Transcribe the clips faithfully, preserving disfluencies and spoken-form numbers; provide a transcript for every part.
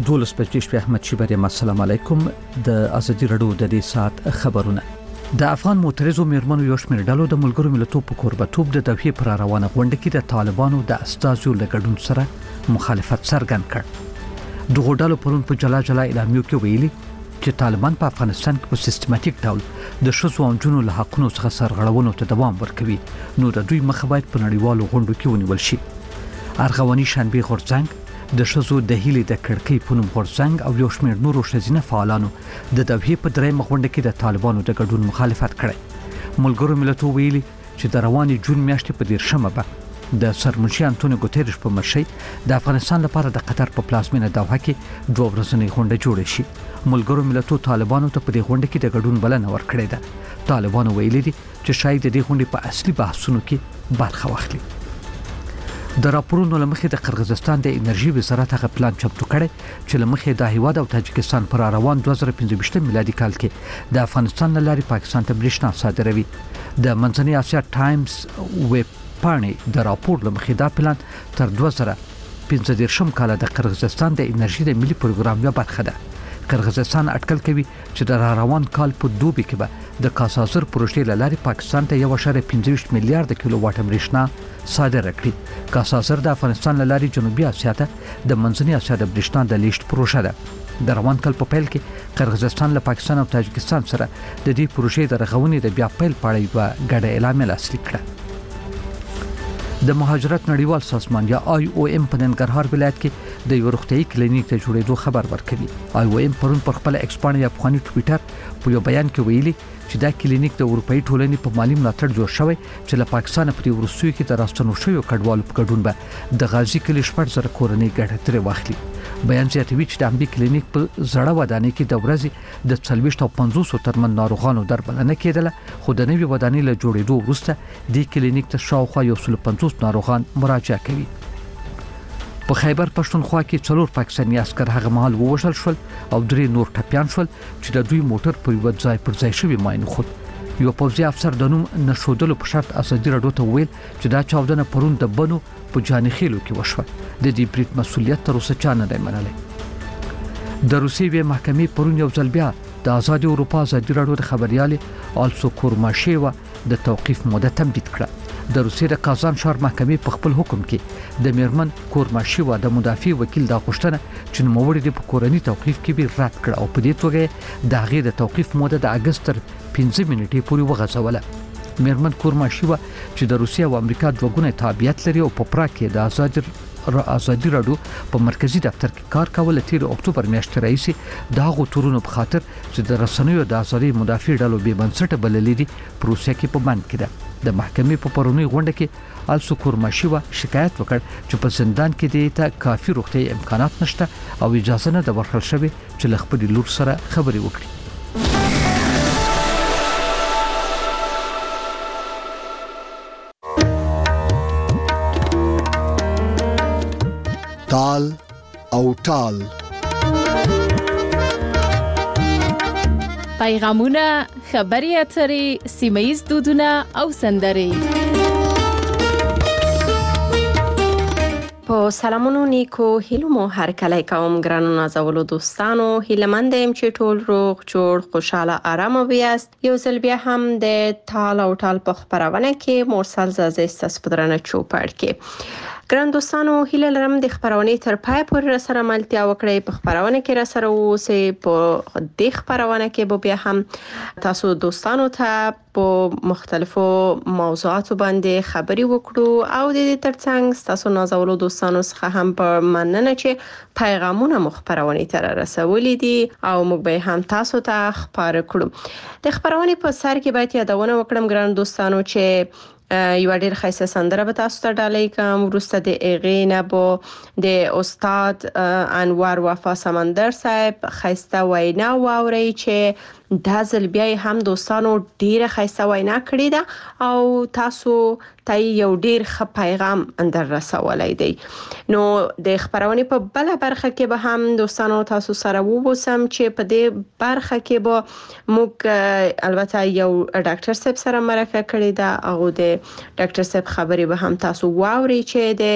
دولس بجې شپې احمد شیبر یم. السلام علیکم. د ازادي رادیو د دې سات خبرونه. د افغان معترضو میرمنو یو شمېر ډلو د ملګرو ملتونو په کوربتوب د دوحې پر روانه غونډه کې د طالبانو د استازو لګډون سره مخالفت څرګند کړ. دغه ډلو پرون په جلا جلا اعلامیو کې ویلي چې طالبان په افغانستان کې په سیستماتیک ډول د ښځو او نجونو له حقونو څخه سرغړونو ته دوام ورکوي، نو د دوی مخه باید په نړیوالو غونډو کې ونیول شي. ارغواني شانبې غورځنګ د شزو د هیلې د کړکۍ په نوم غورځنګ او یو شمېر نورو ښځینه فعالانو د دوحې په درېیمه غونډه کې د طالبانو د ګډون مخالفت کړی. ملګرو ملتونو ویلي چې د روانې جون میاشتې په دېرشمه به د سرمنشي انټونیو ګوتریش په مشرۍ د افغانستان لپاره د قطر په پلازمینه دوحه کې دوه ورځنۍ غونډه جوړه شي. ملګرو ملتونو طالبانو ته په دې غونډه کې د ګډون بلنه ورکړې ده. طالبانو ویلي دي چې شاید د دې غونډې په اصلي بحثونو کې برخه واخلي. د راپورونو لمخې د قرغیزستان د انرژي وزارت هغه پلان چمتو کړی چې لمخې د هیواد او تاجکستان پر روان دوه زره پنځه میلادي کال کې د افغانستان له لارې پاکستان ته برېښنا صادروي. د منځنۍ اسیا ټایمز ویب پاڼې د راپور لمخې دا پلان تر دوه زره پنځه دېرشم کال د قرغیزستان د انرژي د ملي پروګرام یوه برخه ده. قرغیزستان اټکل کوي چې د روان کال په دوبي کې به د کاسازر پروژې له لارې پاکستان ته یو اشاریه پنځه میلیارډ کیلو واټ برېښنا صادره کړي. کاسازر د افغانستان له لارې جنوبي اسیا ته د منځنۍ اسیا د برېښنا د لیږد پروژه ده. د روان کال په پیل کې قرغیزستان له پاکستان او تاجکستان سره د دې پروژې د رغونې د بیا پیل په اړه یوه ګډه اعلامیه لاسلیک کړه. د مهاجرت نړیوال سازمان یا آی او ام په ننګرهار ولایت کې د یو روغتیايي کلینیک ته جوړېدو خبر ورکوي. آی او ام پرون پر خپل ایکس پاڼه یا افغاني ټویټر په یو بیان کې ویلي چې دا کلینیک د اروپאי ټولنې په مالی ملاتړ جوړ شوی چې له پاکستان په وروستیو کې د راستنو شویو کډوالو په ګډون به د غازی کلی شپږ زره کورنۍ ګټه ترې واخلي. بیان زیاتوي چې د امبي کلینیک په زړه ودانۍ کې د ورځې د څلوېښت او پنځوس ترمن ناروغانو درملنه کېدله، خو د نوې ودانۍ له جوړېدو وروسته د کلینیک ته شاوخوا یو سل پنځوس ناروغان مراجعه کوي. په خیبر پښتونخوا کې څلور پاکستاني عسكر هغه مهال ووژل شول او درې نور ټپيان شول چې د دوی موټر په یو ځای پر ځای شوی ماین خود. یو پوځي افسر د نوم نشودلو په شرط ازادي راډیو ته ویل چې دا چاودنه پرون د بنو په جانخیلو کې وشوه. د دې بریټ مسولیت تر اوسه چا نه دی منلی. د روسیې وی محکمې پرون یو ځل بیا د آزادي اروپا ازادي راډیو د خبريالې آلسو کورماشیوا د توقیف موده تمدید کړه. د روسیې د کازان شهر محکمې په خپل حکم کې د میرمن کورماشیوا د مدافع وکیل دا غوښتنه چې نوموړي د پکورني توقیف کې به رد کړ او په دې توګه د هغې د توقیف موده د اگست تر پنځه منټې پورې وغځوله. میرمن کورماشیوا چې د روسیې او امریکا دوه ګونی تابعیت لري او په پراګ کې د آزادي را ازادي راډیو په مرکزی دفتر کې کار کول تیر اکتوبر میاشتې راځي د هغو تورونو په خاطر چې د رسنیو د ازادي مدافع ډلو به بنسټ بللې دي په روسیې کې په بند کې ده. د محکمې په پرونی غونډه کې آلسو کورماشیوا شکایت وکړ چې په زندان کې د ته کافي روغتي امکانات نشته او اجازه نه د ورکړل شوی چې له خپل لور سره خبرې وکړي. تال او ټال پیغامونه، خبري اترې، سیمه‌ییز دودونه او سندرې. په سلامونو نیکو هیلو مو هر کله کوم ګرانو نازولو دوستانو، هیلمند یم چې ټول روغ جوړ خوشاله آرام ویاست. یو ځل بیا هم د تال او ټال په خبرونه کې مرسل زازه ستاسو په درنه چوپړ کې. ګران دوستانو، هیله لرم د خبرونې تر پای پورې را سره ملتیا وکړئ. په خبرونه کې را سره اوسئ. په دې خبرونه کې به بیا هم تاسو دوستانو ته په مختلفو موضوعاتو باندې خبري وکړو او د دې ترڅنګ تاسو نازولو دوستانو څخه هم په مننه چې پیغامونه مخبرونه تر رسولې دي او موږ به هم تاسو ته خبر کړو. د خبرونه په سر کې باید یادونه وکړم ګران دوستانو چې یو ډېر ښایسته سندره به تاسو ته ډالۍ کوم. وروسته د هغې نه به د استاد انور وفا سمندر صاحب ښایسته وینا واورئ چې دا ځل بیا هم دوستانو ډېره ښایسته وینا کړې ده او تاسو ته یو ډېر ښه پیغام اندر رسولی دی. نو د خبرونې په بله برخه کې به هم دوستانو تاسو سره ووسم چې په دې برخه کې به موږ البته یو ډاکټر صاحب سره مرکه کړې ده او د ډاکټر صاحب خبرې به هم تاسو واورئ چې د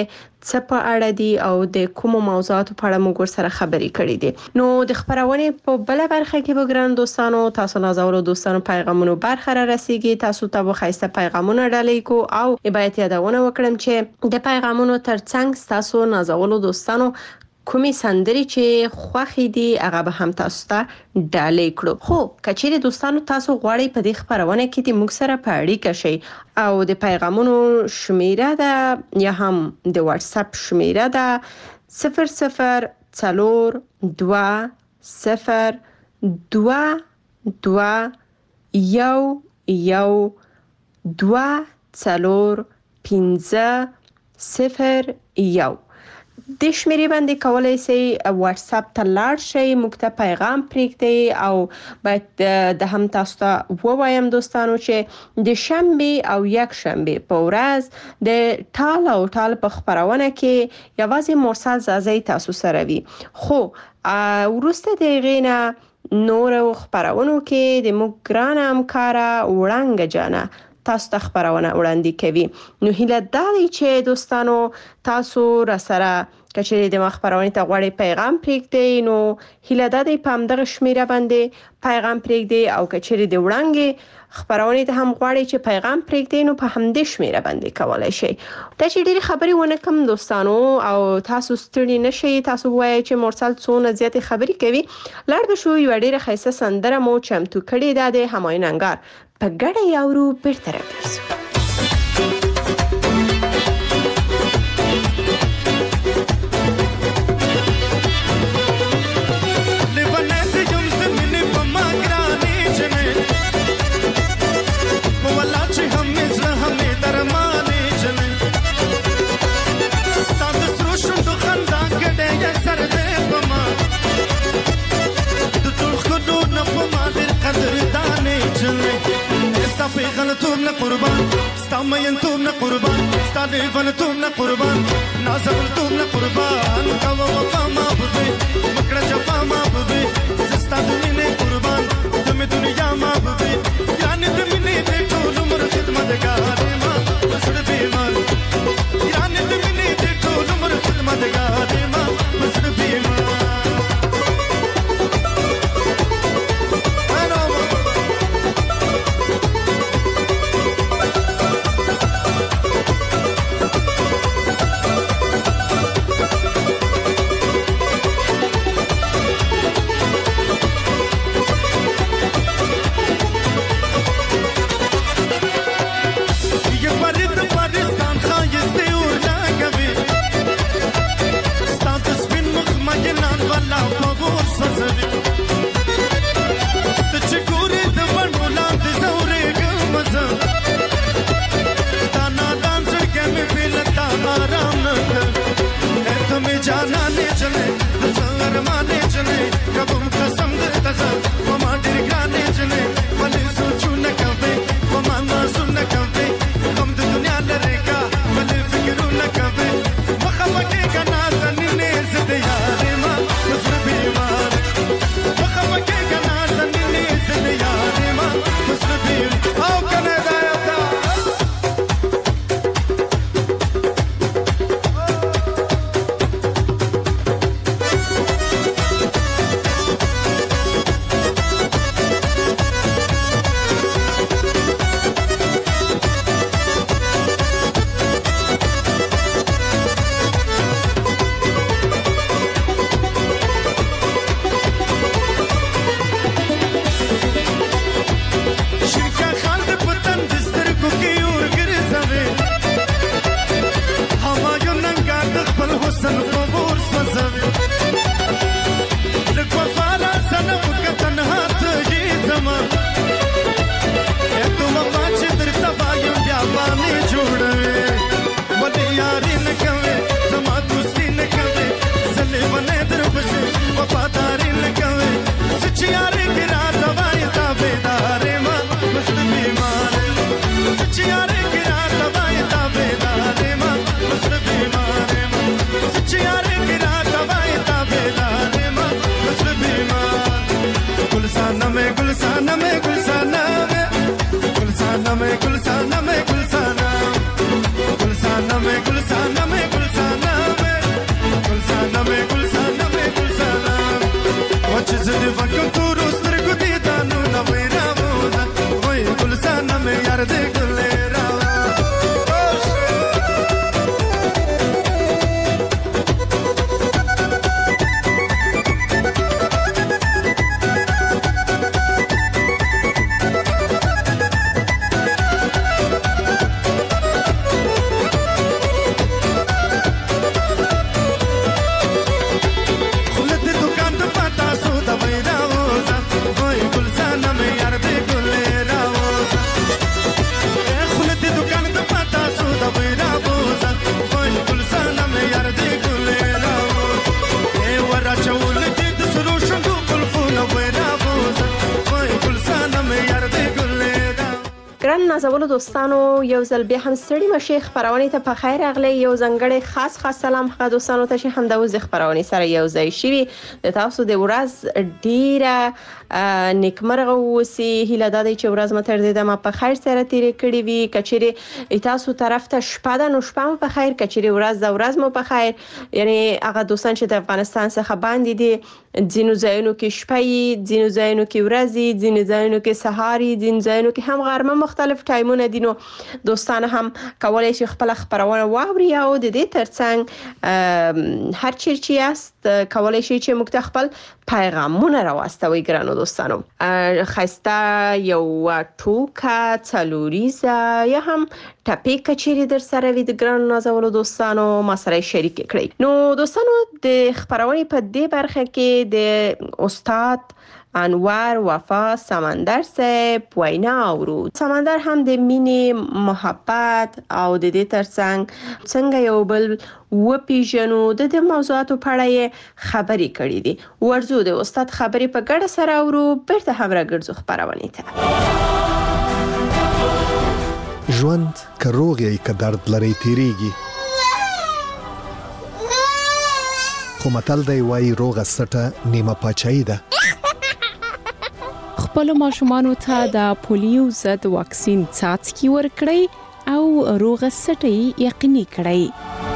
څه په اړه دي او د کومو موضوعاتو په اړه موږ سره خبرې کړې دي. نو د خبرونې په بل برخه کې به ګران دوستانو تاسو نازولو دوستانو پیغامونو برخه را رسیږي. تاسو ته به خاصه پیغامونه ډالۍ کو او باید یادونه وکړم چې د پیغامونو ترڅنګ تاسو نازولو دوستانو کومي سندري چې خوخي دي هغه به هم تاسو ته ډالۍ کړو. خو کچېره دوستانو تاسو غواړئ په دې خبرونه کې د موږ سره په اړیکه شئ او د پیغامونو شمیره ده یا هم د واتس اپ شمیره ده صفر صفر څلور دوه صفر دوه دوه یو یو دوه څلور پنځه صفر یو. د شمیرې باندې کولای شئ واتس اپ ته لاړ شئ، موږ ته پیغام پرېږدئ او باید د هم تاسو ته ووایم دوستانو چې د شنبه او یک شنبه په ورځ د ټال او ټال په خبرونه کې یوازې مرسل زازی تاسو سره وي. خو ورسته د غینا نور خبرونو کې د موږ ګران همکارا وړانګ جانا تاسو ته خبرونه وړاندې کوي. نو هیله دا دی چې دوستانو تاسو را سره کچېرې د مخبرونه ته غواړي پیغام پرېږدئ نو هیله دا دی په همدغه شمیره باندې پیغام پرېږدئ او کچېرې د وړاندې خبرونه ته هم غواړي چې پیغام پرېږدئ نو په همدې شمیره باندې کولای شئ. دا چې ډېری خبرې ونه کوم دوستانو او تاسو ستړي نشئ، تاسو وایي چې مرسل څونه زیاتې خبرې کوي. لاړ به شو یو ډېره ښایسته سندره مو چمتو کړې ده د همایون انګار په ګډه یاورو بیرته راګرځو. غلطوم نه قربان ستا مینتوم نه قربان ستا لیونتوم نه قربان نازولتوم نه قربان کوه وفا ما بوی مکړه جفا ما بوی زستا د مینې قربان د مې دنیا ما بوی یعنی د مینې د ټول عمر خدمتګار ما وسړ بیمار یعنی د مینې د ټول عمر خدمتګار ما وسړ بیمار. गुलसाना में गुलसाना गुलसाना में गुलसाना में गुलसाना چې زه دې وکم تورو سترګو دې دانونه وای راوځه وای ګلستانه مې یار دې ګلې نازولو دوستانو یو ځل بیا هم ستړي مشه خبرونه ته په خیر اغلی یو ځنګړی خاص خاص سلام خو دوستانو ته چې هم د وځ خبرونه سره یو ځای شي د تاسو د ورځ ډیره نیکمرغه اوسي هیله ده چې ورځ متر دې د ما په خیر سره تیرې کړې وي کچېره تاسو طرف ته شپه ده نو شپه په خیر کچېره ورځ د ورځ مو په خیر یعنی هغه دوستان چې د افغانستان څخه باندې دي ځینو ځایونو کې شپه ځینو ځایونو کې ورځ ځینو ځایونو کې سهار ځینو ځایونو کې هم غرمه مختلف ټایمونه دي نو دوستان هم کولای شي خپل خبرونه واوري او د دې ترڅنګ هر چیرې یاست کولای شي چې موږ خپل پیغامونه راوستوي ګرانو دوستانو خسته یو ټوکا څلوریزه یا هم ټاپی کچېری در سره وي د ګرانو نازولو دوستانو ما سره شریک کړئ نو دوستانو د خبرونه په دې برخه کې د استاد انوار وفا سمندر صاحب وینا اورو سمندر هم د مینې محبت او د دې ترڅنګ څنګه یو بل و پیژنو د دې موضوعاتو په اړه خبرې کړې دي ورزو د استاد خبرې په ګډه سره اورو بیرته هم راګرځو خبرونه ته ژوند که روغ یې که درد لري تیریږي خو متل دی وایي روغه سټه نیمه پاچاهي ده خپل ماشومانو ته د پولیو ضد واکسین څاڅکي ورکړئ او روغه سټي یقیني کړئ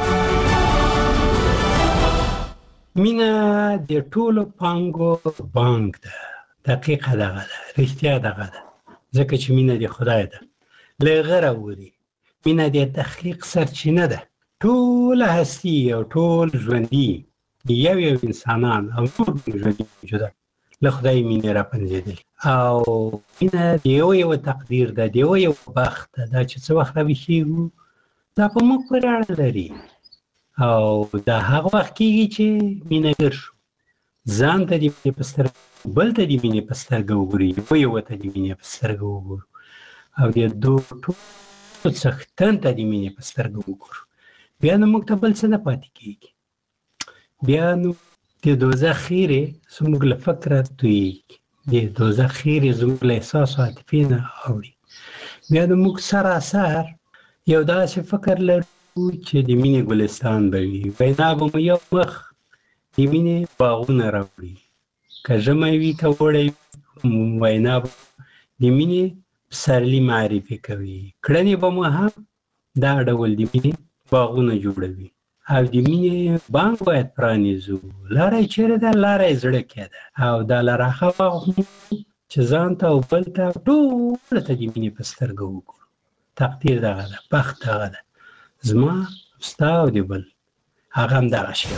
مینا د ټولو پانګو بانک ده دقیقه دغه ده رښتیا دغه ده ځکه چې مینا د خدای ده لغره وري مینا د تخلیق سرچینه ده ټول هستی او ټول ژوندۍ یو یو انسانان او ټول ژوندۍ موجوده له خدای مینه را پنځېدل او مینه د یو یو تقدیر ده د یو یو بخت ده چې څه وخت راوښیږو دا په موږ پورې اړه لري او دا هغه وخت کېږي چې مینه ګر شو ځان ته د مینې په سترګو بل ته د مینې په سترګو وګوري یو یو ته د مینې په سترګو وګورو او د دوه ټولو څښتن ته د مینې په سترګو وګورو بیا نو موږ ته بل څه نه پاتې کېږي بیا نو د دوزخ خیرې زموږ له فکره تویېږي د دوزخ خیرې زموږ له احساس او عاطفې نه اوړي بیا نو موږ سراسر یو داسې فکر لرو چې د مینې ګلستان به وي وینا به مو یو مخ د مینې باغونه راوړي که ژمی وي که اوړی وینا به د مینې پسرلي معرفي کوي کړنې به مو هم دا ډول د مینې باغونه جوړوي او د مینې بانک باید پرانیزو لاره یې چیرې ده لاره یې زړه کې ده او دا لاره هغه چې ځان ته او بل ته ټولو ته د مینې په سترګه وګورو تقدیر دغه ده بخت دغه ده زما ستا او د بل هغه هم دغه شی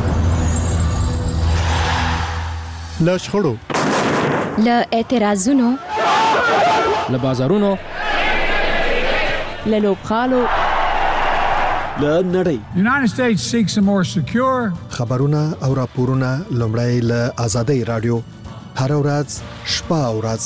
له شخړو له اعتراضونو له بازارونو له لوبغالو له نړۍ The United States seeks a more secure خبرونه او راپورونه لومړی له آزادۍ رادیو هر ورځ شپه او ورځ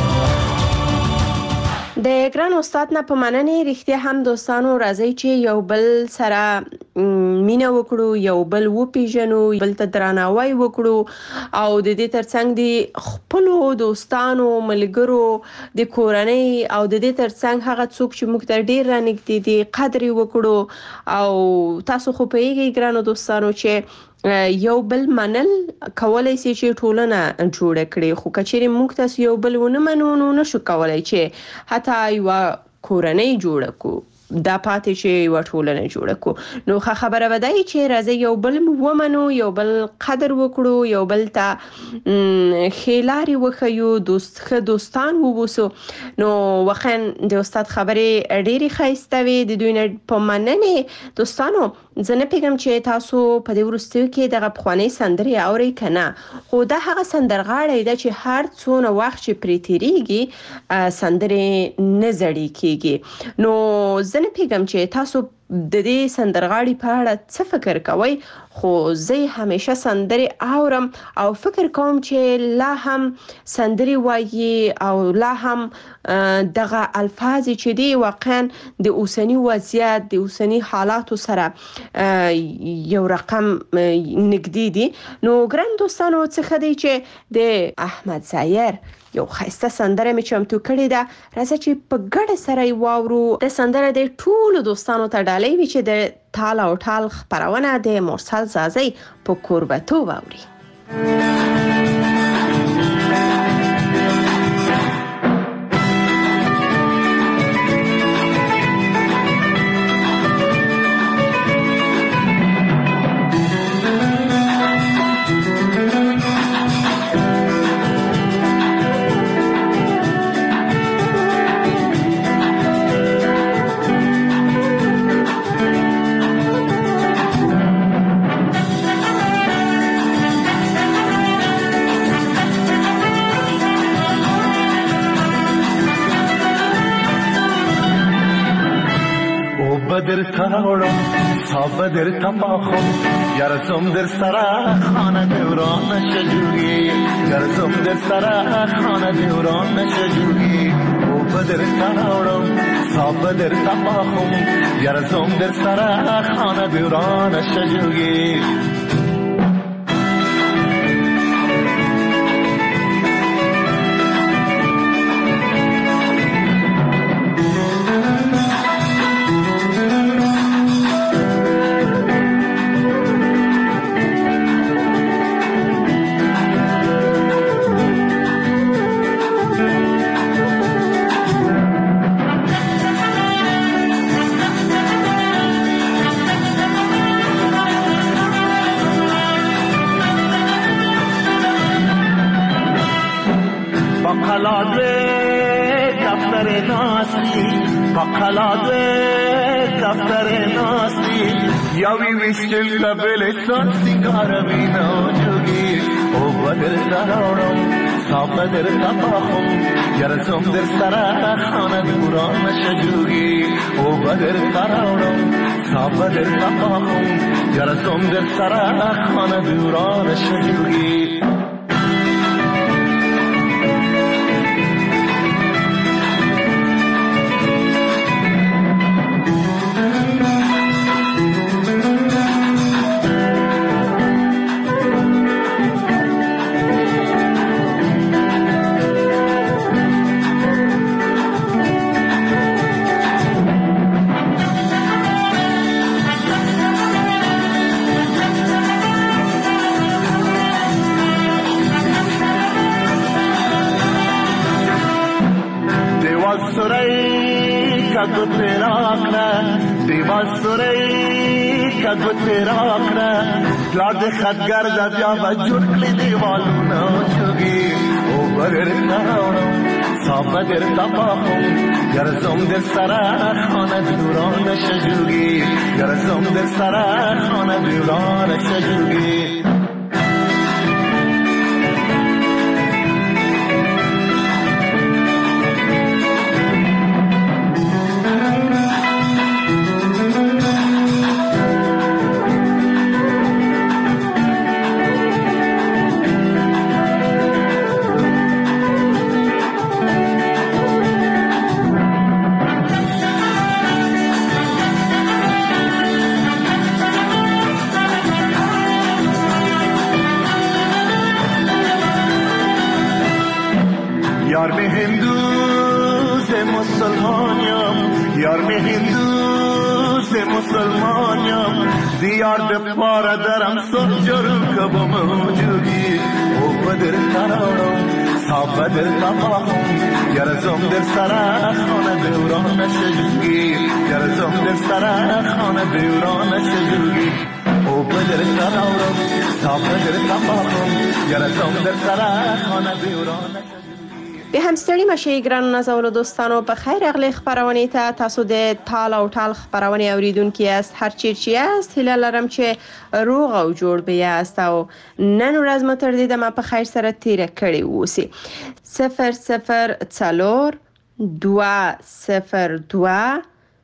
د ګران استاد نه په مننې رښتیا هم دوستانو راځي چې یو بل سره مینه وکړو یو بل و پیژنو بل ته درناوی وکړو او د دې ترڅنګ د خپل دوستانو ملګرو د کورنۍ او د دې ترڅنګ هغه څوک چې موږ ته ډیر رانږدې دي قدر وکړو او تاسو خو په یوه ګرانو دوستانو چې یو بل منل کولای شي چې ټولنه جوړ کړي خو کچېرې موږ تاسو یو بل ونه منو نو نشو کولای چې حتی یو کورنۍ جوړ کو دا پاتې چې وټولنه جوړه کو. نو خبره ودای چې راځي یو بل ومنو، یو بل قدر وکړو، یو بل ته خیلاري وخیو، دوست خ دوستان ووسو. نو واخن د استاد خبره ډېری خایسته وي. د دوی نه په مننه دوستانو زنه پیغام چې تاسو په دې ورستیو کې دغه پخوانی سندري اوري کنه، خو دا هغه سندرغاړی د چې هر څونه وخت چې پریتيريږي سندري نه زړی کیږي. نو زنه پیغام چې تاسو د دې سندرغاړي په اړه څه فکر کوئ؟ خو زه همیشه سندري اورم او فکر کوم چې لا هم سندري وایي او لا هم دغه الفاظ چې دی واقعا د اوسنی وضعیت د اوسنی حالاتو سره یو رقم نږدې دي. نو ګران دوستانو څخه دی چې د احمد ظاهر یو خسته سندره می چمتو کړی ده، راځه چې په ګډه سره واورو. د سندره د ټولو دوستانو ته ډالۍ وی چې د تال او ټال خبرونه د مرسل زازی په کوربتو واوري. بدر تاورم تا بدر تماخم یارزم در سرا خانه دوران نشجوگی، یارزم در سرا خانه دوران نشجوگی. او بدر تاورم تا بدر تماخم یارزم در سرا خانه دوران نشجوگی. خلاده دفتر ناستی یاوی ویشتل قبل سنگار بینا جوگی. او بدر درارم تا بدر تباخم یارزم در سرا خانه دوران نشجوگی. او بدر درارم تا بدر تباخم یارزم در سرا خانه دوران نشجوگی. لارد خدگر دبیا و جرکلی دیوالونا چوگی. او برر نراورم صاف در تباهم گرزم در سرا خانه دوران نشجوگی. گرزم در سرا خانه دوران نشجوگی. یار میں ہندو سے مسلمانیم یار میں ہندو سے مسلمانیم دیار دے پارا درم سجر کب موجودی. او بدر ترارم تا بدر تماهم یارزم در سرا خانه دوران نشجوگی. یارزم در سر خانه دورانش جوگی او بدر سراورم تا بدر تماخم یارزم در سر خانه دورانش به همستړي مشه ګرانو نازولو دوستانو په خیر اغلی خبرونه ته تاسو د تال او ټال خبرونه اوریدونکو است هر چی چې است هله لرم چې روغ او جوړ به است او نن ورځ متر دې ما په خیر سره تیر کړی وسی صفر صفر څلور دوا صفر دوا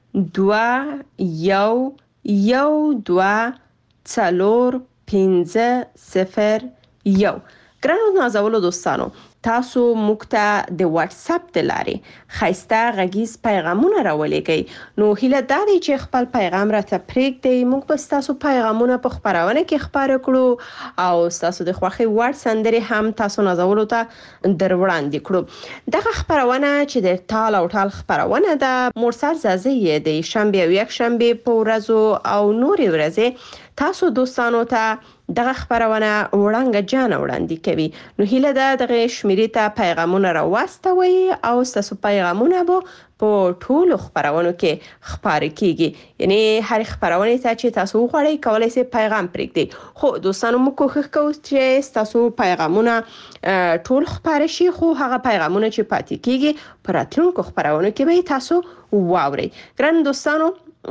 دوا یو یو دوا څلور پنځه صفر یو ګرانو نازولو دوستانو تاسو موږ ته د واتس اپ د لارې خایسته غږیز پیغامونه راولېږئ نو هیله دا دی چې خپل پیغام راته پرېږدئ موږ به ستاسو پیغامونه په خپرونه کې خپاره کړو او ستاسو د خوښې وړ سندرې هم تاسو نازولو ته در وړاندې کړو دغه خپرونه چې د تال او ټال خپرونه ده مرسل زازی د شنبه او یک شنبه په ورځو او نورې ورځې تاسو دوستانو ته دغه خبرونه وړاندې جان وړاندې کوي نو هیله ده دغه شمیرې ته پیغامونه راوستوي او تاسو پیغامونه به په ټولو خبرونو کې خبرې کیږي یعنی هر خبرونه ته چې تاسو غواړئ کولای شئ پیغام پرېږدئ خو دوستانو موږ کوښښ کوو چې تاسو پیغامونه ټول خبرې شي خو هغه پیغامونه چې پاتې کیږي پر راتلونکو خبرونو کې به تاسو واورئ ګران دوستانو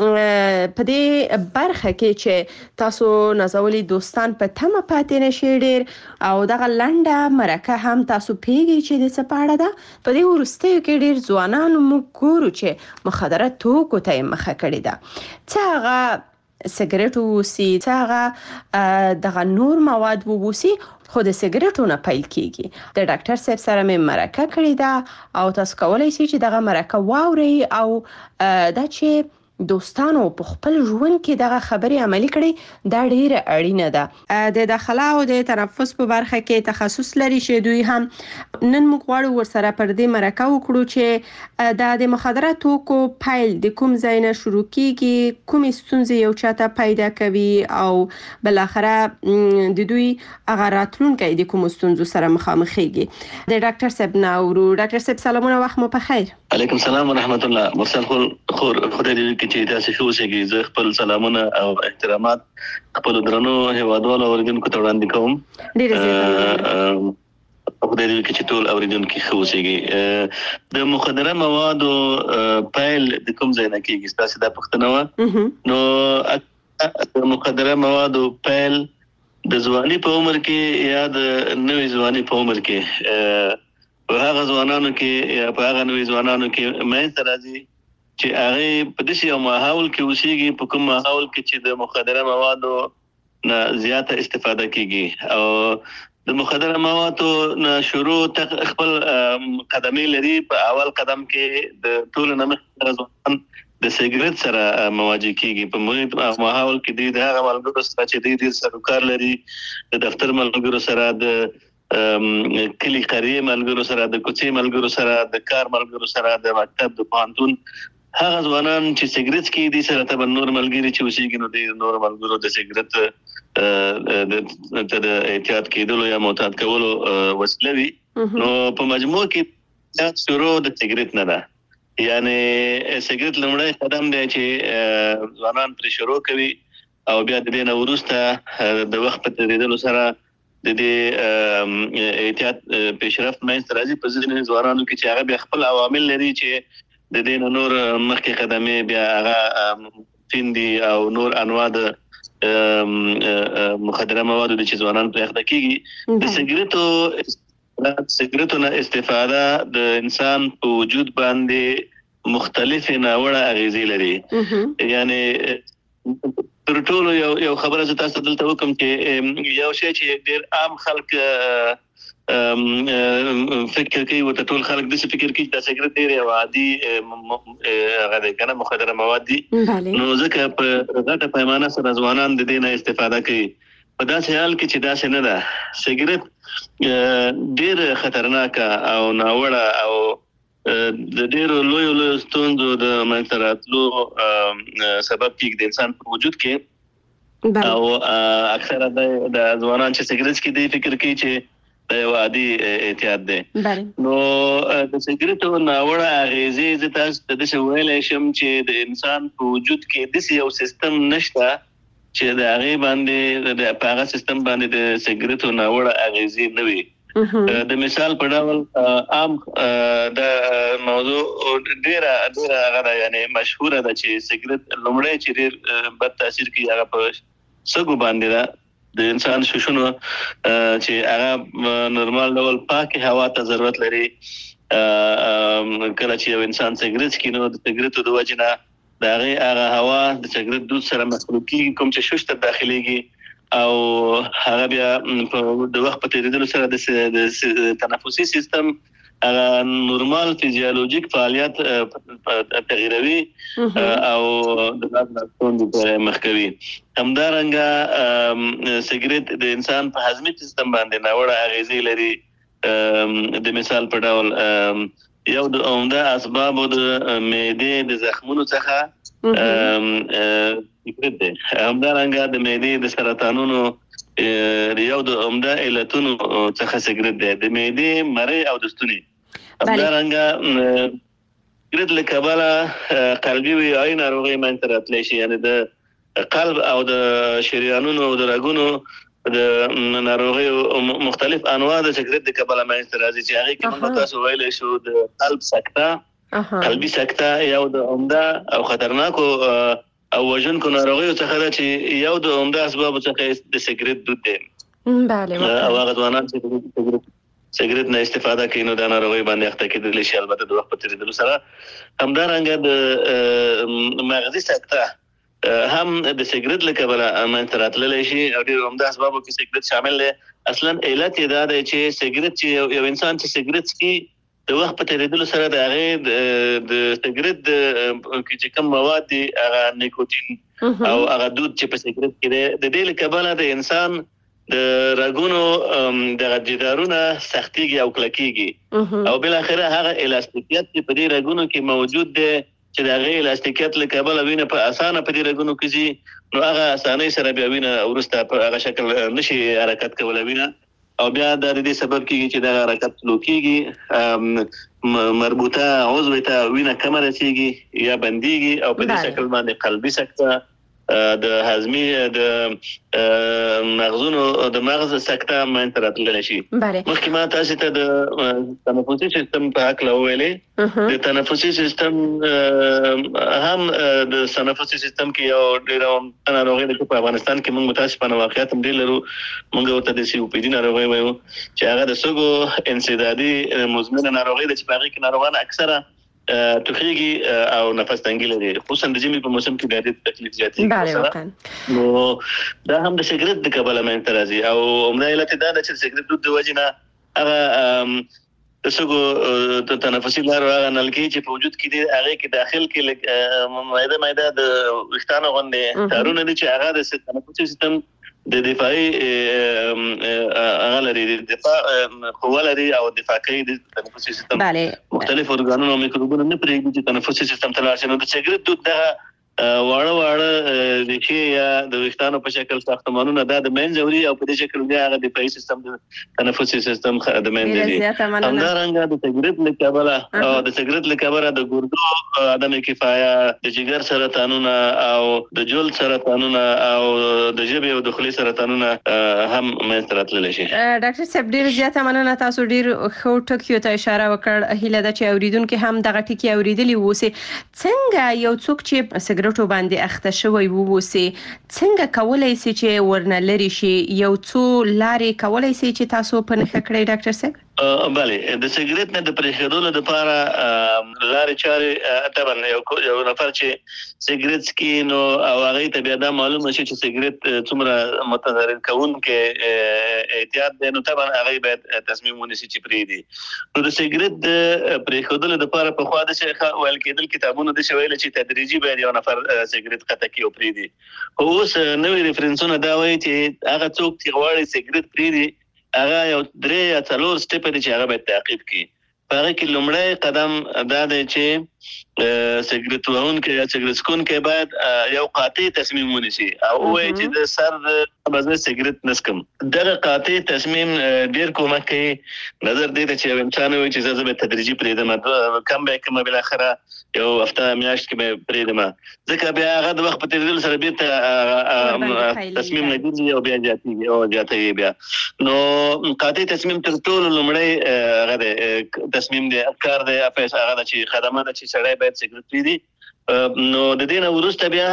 په دې برخه کې چې تاسو نازولي دوستان په تمه پاتې نشي ډیر او دغه لنډه مرکه هم تاسو پیږي چې د سپاړه ده په دې ورستیو کې ډیر ځوانان موږ ګورو چې مخدره توکو ته مخه کړې ده څه هغه سیګریټ ووسی څه هغه دغه نور مواد ووسی خو د سیګریټو نه پیل کیږي د ډاکټر صاحب سره مې مرکه کړې ده او تاسو کولای شئ چې دغه مرکه واورئ او دا چې دوستانو په خپل ژوند کې دغه خبرې عملي کړي دا ډیره اړینه ده د داخله او د تنفس په برخه کې تخصص لري چې دوی هم نن موږ غواړو ورسره پر دې مرکه وکړو چې د مخدره توکو پیل د کوم ځای نه شروع کیږي کوم ستونزې یو چاته پیدا کوي او بل اخره د دوی هغه راتلونکي د کوم ستونزو سره مخامخېږي د ډاکټر صاحب ناورو ډاکټر صاحب سلامونه وخت مو په خیر علیکم سلام ورحمت الله مرسل خور خور خدای دې چې تاسو شو سګي زه خپل سلامونه او احترامات خپل درنو هیوادوالو اوریدونکو ته وړاندې کوم ډیر زیات خدای دې چې ټول اوریدونکو خو سګي د مخدره موادو پیل د کوم ځای نه کیږي تاسو دا پښتنه و نو د مخدره موادو پیل د ځواني په عمر کې یا د نوې ځواني په عمر کې په هغه ځوانانو کې یا په هغه نوې ځوانانو کې مې ترازي چې هغه په دې یو ماحول کې اوسېږي په کوم ماحول کې چې د مخدره موادو نه زیاته استفاده کیږي او د مخدره موادو نه شروع خپل قدمي لري په اول قدم کې د ټول نه مخکې د سیګریټ سره مواجه کیږي په محیط ماحول کې د هغه ملګرو سره چې د سروکار لري د دفتر ملګرو سره د کلی قریه ملګرو سره د کوڅې ملګرو سره د کار ملګرو سره د مکتب د پانتون هغه ځوانان چې سیګریټ کې دي سره ته نور ملګری چې وشيږي نو د نور ملګرو د سیګریټ د احتیاط کېدلو یا معتاد کولو وسیله وي نو په مجموع کې دا شروع د سیګریټ نه ده یعنی سیګریټ لومړی قدم دی چې ځوانان پر شروع کوي او بیا د دې نه وروسته د وخت په تیریدلو سره د دې احتیاط پیشرفت مې راځي په ځینې ځوانانو کې چې هغه بیا خپل عوامل لري چې د دې نور مخکې قدمې بیا هغه فیندي او نور انواع د مخدره موادو د چې ځوانان په اخته کیږي د سیګریټو د سیګریټو نه استفاده د انسان په وجود باندې مختلفې ناوړه اغیزې لري یعنی تر ټولو یو یو خبره چې تاسو دلته وکم چې یو شی چې ډیر عام خلک فکر کوي او ټول خلک د څه فکر کوي چې سیګریټ ډیر عادي هغه د کنه مخدره مواد دي نو ځکه په غټه پیمانه سره ځوانان د دې نه استفاده کوي په داسې حال کې چې داسې نه ده سیګریټ ډیر خطرناک او ناوړه او د ډیرو لوی لوی ستونزو د منځراتلو سبب کېږي د انسان په وجود کې او اکثره د ځوانان چې سیګریټ کې دی فکر کوي چې د عادي اعتیاد دی. بله. نو د سګریټو ناوړه اغېزې زه تاسو ته داسې ویلی شم چې د انسان په وجود کې داسې یو سیستم نشته چې د هغې باندې په هغه سیستم باندې د سګریټو ناوړه اغېزې نه وي. د مثال په ډول عام د موضوع ډیره ډیره هغه ده یعنې مشهوره ده چې سګریټ لومړی چې ډېر بد تاثیر کوي هغه په سږو باندې ده د انسان ششونو چې هغه نورمال ډول پاکې هوا ته ضرورت لري. کله چې یو انسان سګریټ څکي نو د سګریټو د وجې نه د هغې هغه هوا د سګریټ دود سره مخلوط کېږي کوم چې شش ته داخلېږي او هغه بیا د وخت په تېرېدلو سره د تنفسي سیستم هغه نورمال فزیولوژیک فعالیت تغییروي او د لاس ستونزې مخ کوي. همدارنګه سګریټ د انسان په هضمي سیستم باندې ناوړه اغېزې لري. د مثال په ډول یو د عمده اسبابو د معدې د زخمونو څخه سګریټ دی. همدارنګه د معدې د سرطانونو یو د عمده علتونو څخه سګریټ دی، د معدې مرۍ او د ستوني. همدارنګه سګریټ له کبله قلبي ویالې ناروغۍ منځته راتلی شي، یعنې د قلب او د شریانونو او د رګونو د ناروغیو مختلف انواع د سګریټ د کبله منځته راځي چې هغې کې موږ تاسو ویلی شو د قلب سکته قلبي سکته یو د عمده او خطرناکو او وژونکو ناروغیو څخه ده چې یو د عمده اسبابو څخه د سګریټ دود دی. او هغه ځوانان چې سګریټ نه استفاده کوي نو دا ناروغۍ باندې اخته کېدلی شي البته د وخت په تېرېدلو سره. همدارنګه د مغزي سکته هم د سګریټ له کبله منځته راتللی شي او ډېرو عمده اسبابو کې سګریټ شامل دی. اصلا علت یې دا دی چې سګریټ چې یو انسان چې سګریټ څکي د وخت په تېرېدلو سره د هغې د سګریټ کې چې کوم مواد دي هغه نیکوتین او هغه دود چې په سګریټ کې دی د دې له کبله د انسان د رګونو دغه جدارونه سختېږي او کلکېږي او بالاخره هغه الاستیکیت چې په دې رګونو کې موجود دی چې د هغې الاستیکیت له کبله وینه په اسانه په دې رګونو کې ځي نو هغه اسانۍ سره بیا وینه وروسته په هغه شکل نشي حرکت کولی وینه او بیا دا د دې سبب کېږي چې دغه حرکت سلو کېږي مربوطه عضو ته وینه کمه رسېږي یا بندېږي او په دې شکل باندې قلبي سکته د هضمي د مغزونو د مغز سکته منځته راتللی شي. مخکې ما تاسې ته د تنفسي سیستم په هکله وویلې. د تنفسي سیستم هم د تنفسي سیستم کې یو ډېره ناروغۍ ده چې په افغانستان کې موږ متاسفانه واقعیت هم ډېر لرو. موږ ورته د سی او پي ډي ناروغۍ وایو چې هغه د سږو انسدادي مزمنه ناروغۍ ده چې په هغې کې ناروغان اکثره ټوخېږي او نفس تنګي لري، خصوصا د ژمي په موسم کې بیا ډېر تکلیف زیاتېږي. نو دا هم د سګریټ د کبله منځته راځي او عمده علت یې دا ده چې د سګریټ دود د وجې نه هغه د سږو د تنفسي لارو هغه نلکې چې په وجود کې دي هغې کې داخل کې مایده مایده د ویښتانو غوندې تارونه دي چې هغه د تنفسي سیستم د دفاعي هغه لري دفاع قوه لري او دفاع کوي د تنفسي سیستم مختلف ارګانونو او میکروبونو نه پرېږدي چې تنفسي سیستم ته لاړ شي. نو د سګریټ دود دغه واړه واړه ریښې یا د ویښتانو په شکل ساختمانونه دا د منځه وړي او په دې شکل بیا هغه دفاعي سیستم د تنفسي سیستم د منځه وړي. همدارنګه د سګریټ له کبله او د سګریټ له کبله د ګردو عدم کفایه، د جګر سرطانونه او د جلد سرطانونه او د ژبې او د خولې سرطانونه هم منځته راتللی شي. ډاکټر صاحب ډېر زیاته مننه، تاسو ډېر ښه ټکیو ته اشاره وکړ. هیله ده چې اورېدونکي هم دغه ټکي اورېدلي واوسي. څنګه یو څوک چې سګریټ باندې اخته شوی ووسی څنګه کولای شي چې ورنه لري شي؟ یو څو لارې کولای شي چې تاسو په نښه کړئ ډاکټر صاحب؟ بله، د سګریټ نه د پرېښودلو لپاره لارې چارې طبعا یو نفر چې سګریټ څکي نو او هغې ته بیا دا معلومه شي چې سګریټ څومره متضرر کوونکی احتیاط دی نو طبعا هغې باید تصمیم ونیسي چې پرېږدي. نو د سګریټ د پرېښودلو دپاره پخوا داسې ویل کېدل کتابونو داسې ویله چې تدریجي باید یو نفر سګریټ قطع کړي او پرېږدي. خو اوس نوي ریفرنسونه دا وایي چې هغه څوک چې غواړي سګریټ پرېږدي هغه یو درې یا څلور سټیپه دي چې هغه باید تعقیب کړي. په هغې کې لومړی قدم دا دی چې سیګریټ وهونکي یا سیګریټ څکونکي باید یو قاطع تصمیم ونیسي او وایي چې د سر به زه سیګریټ نه څکم. دغه قاطع تصمیم ډېر کومک کوي. نظر دې ته چې یو انسان وایي چې زه به تدریجي پرېږدم، کم به یې کړم، بالاخره یو هفته میاشت کې به پرېږدم، ځکه بیا هغه د وخت په تېرېدلو سره بېرته تصمیم نه ګرځي او بیا زیاتېږي او زیاتوي بیا. نو قاطع تصمیم تر ټولو لومړی هغه دی تصمیم دی افکار دی هغه ده چې خدمه ده چې سړی باید سیګریټ پرېږدي. نو د دې نه وروسته بیا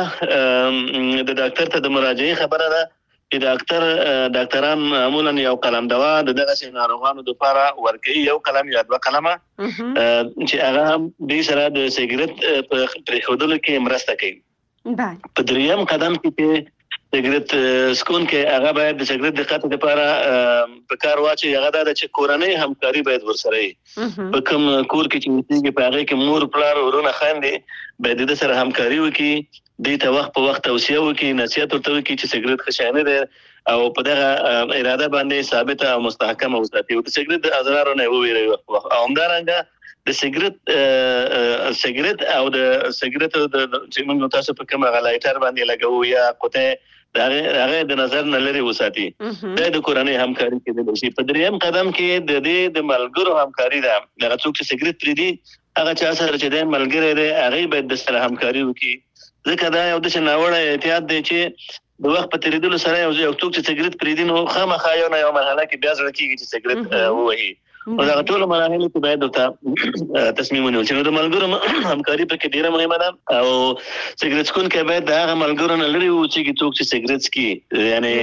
د ډاکټر ته د مراجعې خبره ده چې ډاکټر ډاکټران معمولا یو قلم دوا د دغسې ناروغانو دپاره ورکوي، یو قلم یا دوه قلمه چې هغه هم دې سره د سیګریټ په پرېښودلو کې مرسته کوي. په دریم قدم کې چې سیګریټ څکونکی هغه باید د سیګریټ د قطع لپاره په کار واچوي، هغه دا ده چې کورنۍ همکاري باید ورسره وي. په کوم کور کې چې اوسېږي په هغې کې مور پلار ورونه خویندې باید د ده سره همکاري وکړي، دې ته وخت په وخت توصیه وکړي، نصیحت ورته وکړي چې سیګریټ ښه شی نه دی او په دغه اراده باندې ثابته او مستحکمه وساتي او د سیګریټ د اضرارو نه یې وویروي وخت په وخت. او همدارنګه د سیګریټ سیګریټ او د سیګریټو چې موږ تاسو په کوم هغه لایټر باندې لګوو یا قطۍ د هغه د نظر نه لرې وساتي. دا د کورنۍ همکاري کېدلی شي. په دریم قدم کې د دې د ملګرو همکاري ده. هغه څوک چې سیګریټ پرېږدي هغه چا سره چې دی ملګری دی هغې باید د سره همکاري وکړي، ځکه دا یو داسې ناوړه احتیاط دی چې د وخت په تېرېدلو سره یو څوک چې سیګریټ پرېږدي نو خامخا یو نه یو مرحله کې بیا زړه کېږي چې سیګریټ ووهي. او دغه ټولو مراحلو کې باید ورته تصمیم ونیول شي. نو د ملګرو همکاري پکې ډېره مهمه ده او سیګریټ څکونکی باید د هغه ملګرو نه لرې واوسېږي څوک چې سیګریټ څکي.